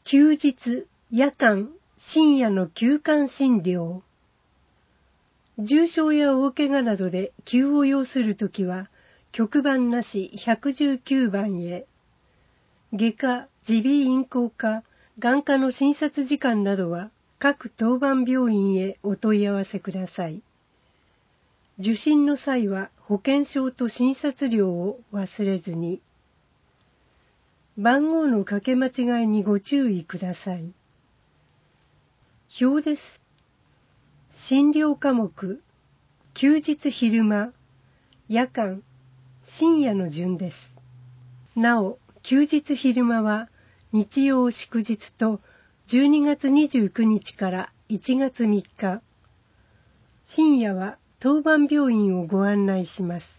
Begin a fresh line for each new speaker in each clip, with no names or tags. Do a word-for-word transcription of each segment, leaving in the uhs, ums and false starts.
休日、夜間、深夜の急患診療。重症や大怪我などで急を要するときは、局番なしいちいちきゅうばんへ。外科、耳鼻咽喉科、眼科の診察時間などは各当番病院へお問い合わせください。受診の際は保険証と診察料を忘れずに。番号の掛け間違いにご注意ください。表です。診療科目、休日昼間、夜間、深夜の順です。なお、休日昼間は日曜祝日とじゅうにがつにじゅうくにちからいちがつみっか、深夜は当番病院をご案内します。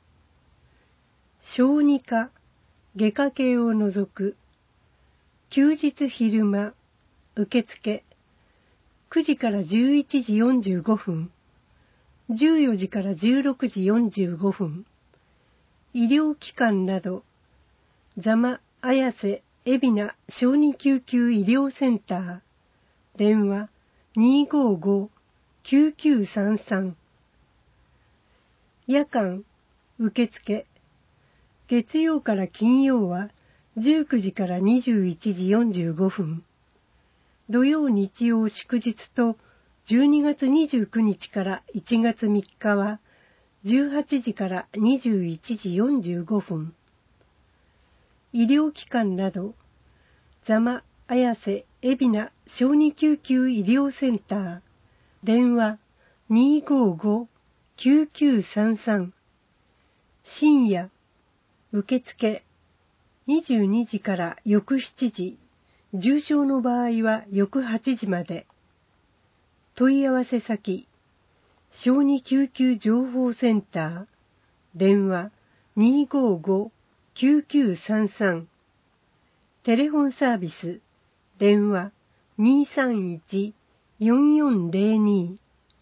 小児科、外科系を除く、休日昼間、受付、くじからじゅういちじよんじゅうごふん、じゅうよじからじゅうろくじよんじゅうごふん、医療機関など、座間、綾瀬、海老名小児救急医療センター、電話 にーごーごーきゅうきゅうさんさん。夜間、受付、月曜から金曜はじゅうくじからにじゅういちじよんじゅうごふん、土曜日曜祝日とじゅうにがつにじゅうくにちからいちがつみっかはじゅうはちじからにじゅういちじよんじゅうごふん、医療機関など、座間、綾瀬、海老名小児救急医療センター、電話 にーごーごーきゅうきゅうさんさん。深夜、受付、にじゅうにじから翌しちじ、重症の場合は翌はちじまで。問い合わせ先、小児救急情報センター、電話 にーごーごーきゅうきゅうさんさん。テレフォンサービス、電話 にーさんいちよんよんぜろに。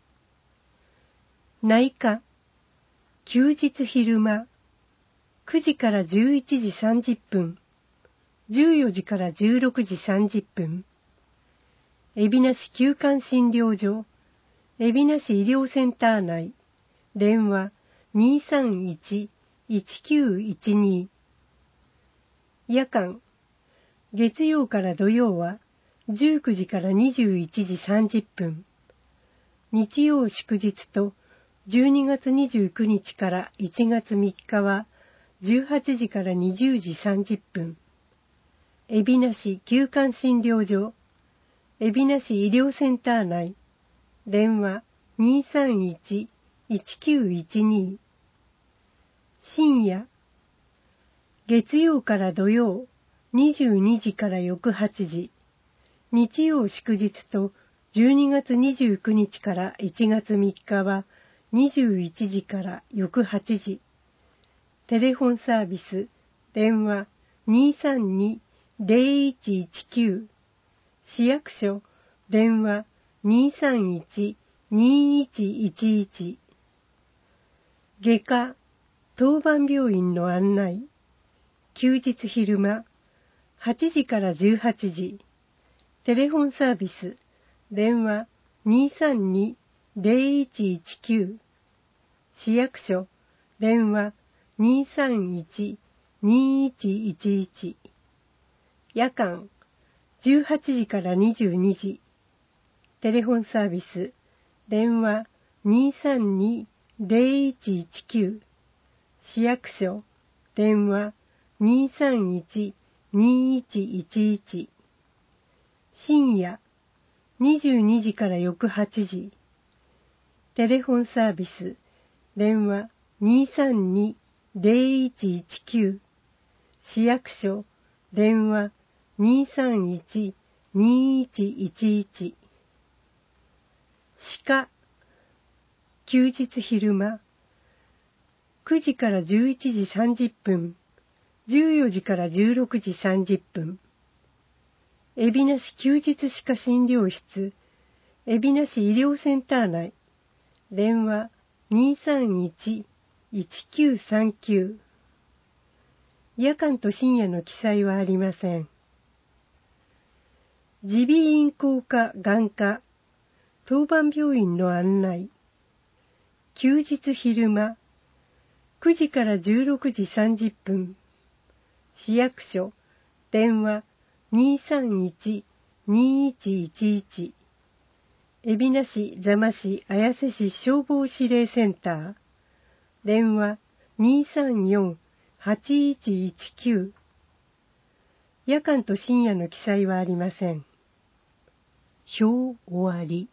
内科、休日昼間、くじからじゅういちじさんじゅっぷん、じゅうよじからじゅうろくじさんじゅっぷん。海老名市急患診療所、海老名市医療センター内、電話 にーさんいちいちきゅういちに。夜間、月曜から土曜はじゅうくじからにじゅういちじさんじゅっぷん、日曜祝日とじゅうにがつにじゅうくにちからいちがつみっかはじゅうはちじからにじゅうじさんじゅっぷん、海老名市急患診療所、海老名市医療センター内、電話 にーさんいちいちきゅういちに。深夜、月曜から土曜にじゅうにじから翌はちじ、日曜祝日とじゅうにがつにじゅうくにちからいちがつみっかはにじゅういちじから翌はちじ。テレフォンサービス、電話 にーさんにぜろいちいちきゅう。市役所、電話 にーさんいちにいちいちいち。外科、当番病院の案内。休日昼間、はちじからじゅうはちじ。テレフォンサービス、電話 にーさんにぜろいちいちきゅう。市役所、電話 にーさんいちにいちいちいち。夜間、じゅうはちじからにじゅうにじ。テレフォンサービス、電話 にーさんにぜろいちいちきゅう。市役所、電話 にーさんいちにいちいちいち。深夜、にじゅうにじから翌はちじ。テレフォンサービス、電話 にーさんにぜろいちいちきゅう。市役所、電話 にーさんいちにいちいちいち。歯科、休日昼間、くじからじゅういちじさんじゅっぷん、じゅうよじからじゅうろくじさんじゅっぷん。海老名市休日歯科診療室、海老名市医療センター内、電話 にーさんいちいちきゅうさんきゅう。夜間と深夜の記載はありません。 耳鼻咽喉科眼科当番病院の案内。休日昼間くじからじゅうろくじさんじゅっぷん。市役所電話 にーさんいち にーいちいちいち。海老名市座間市綾瀬市消防指令センター電話 にーさんよん はちいちいちきゅう。夜間と深夜の記載はありません。表終わり。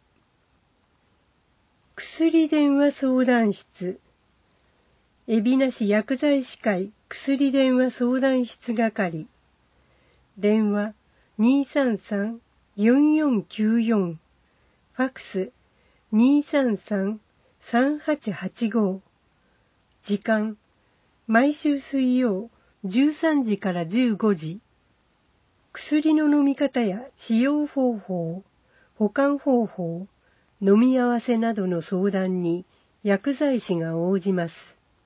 薬電話相談室海老名市薬剤師会薬電話相談室係電話 にーさんさん よんよんきゅうよん。ファックス にーさんさん さんはちはちご。時間毎週水曜じゅうさんじからじゅうごじ。薬の飲み方や使用方法、保管方法、飲み合わせなどの相談に薬剤師が応じます。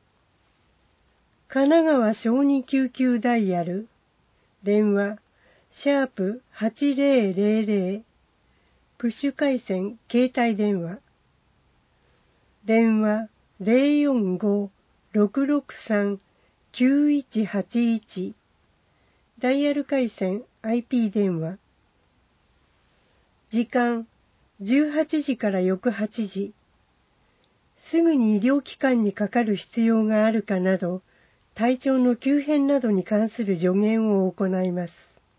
神奈川小児救急ダイヤル電話シャープはちぜろぜろぜろ。プッシュ回線携帯電話電話 ゼロよんご ろくろくさん きゅういちはちいち。ダイヤル回線 アイピー 電話時間じゅうはちじから翌はちじ。すぐに医療機関にかかる必要があるかなど体調の急変などに関する助言を行います。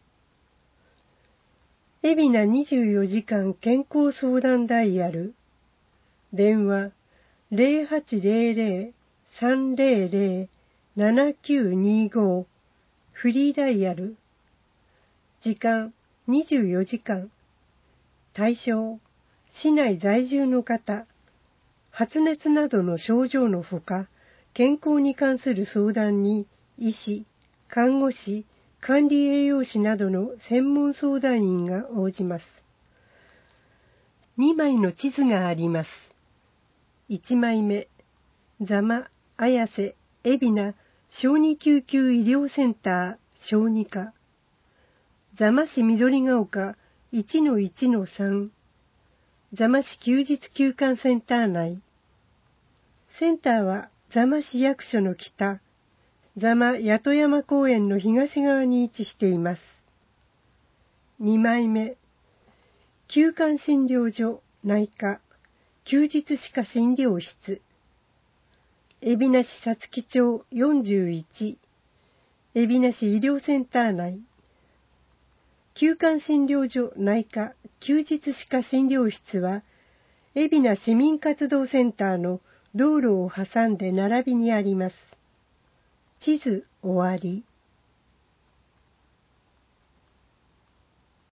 海老名にじゅうよじかん健康相談ダイヤル電話 ゼロはちゼロゼロ さんゼロゼロ ななきゅうにご。フリーダイヤル時間にじゅうよじかん対象市内在住の方発熱などの症状のほか健康に関する相談に医師、看護師、管理栄養士などの専門相談員が応じます。にまいの地図があります。いちまいめ、座間、綾瀬、海老名、小児救急医療センター、小児科。座間市緑が丘 いちのいちのさん。座間市休日休館センター内。センターは座間市役所の北、座間八戸山公園の東側に位置しています。にまいめ、休館診療所内科、休日歯科診療室。海老名市皐月町よんじゅういち、海老名市医療センター内。休館診療所内科、休日歯科診療室は、海老名市民活動センターの道路を挟んで並びにあります。地図終わり。